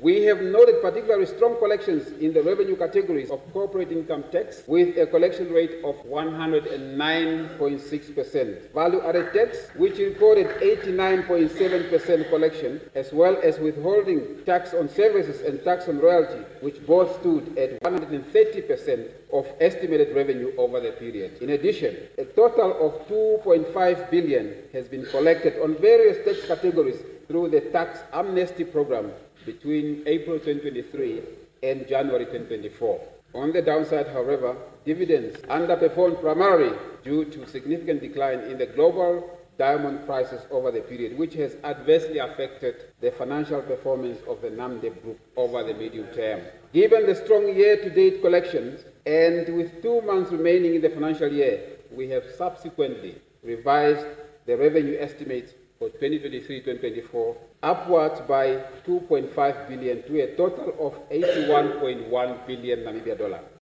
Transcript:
We have noted particularly strong collections in the revenue categories of corporate income tax, with a collection rate of 109.6%. Value-added tax, which recorded 89.7% collection, as well as withholding tax on services and tax on royalty, which both stood at 130% of estimated revenue over the period. In addition, a total of 2.5 billion has been collected on various tax categories through the tax amnesty program between April 2023 and January 2024. On the downside, however, dividends underperformed primarily due to significant decline in the global diamond prices over the period, which has adversely affected the financial performance of the Namdeb Group over the medium term. Given the strong year-to-date collections, and with 2 months remaining in the financial year, we have subsequently revised the revenue estimates for 2023-2024 upwards by 2.5 billion to a total of 81.1 billion Namibia dollar.